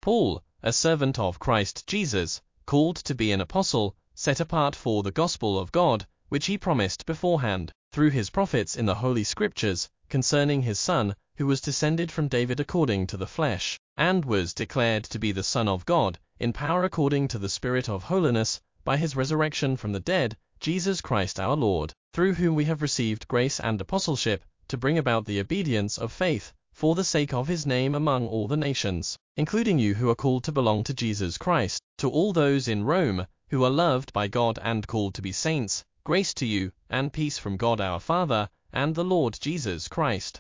Paul, a servant of Christ Jesus, called to be an apostle, set apart for the gospel of God, which he promised beforehand, through his prophets in the Holy Scriptures, concerning his Son, who was descended from David according to the flesh, and was declared to be the Son of God, in power according to the Spirit of holiness, by his resurrection from the dead, Jesus Christ our Lord, through whom we have received grace and apostleship, to bring about the obedience of faith, for the sake of his name among all the nations, including you who are called to belong to Jesus Christ. To all those in Rome, who are loved by God and called to be saints, grace to you, and peace from God our Father, and the Lord Jesus Christ.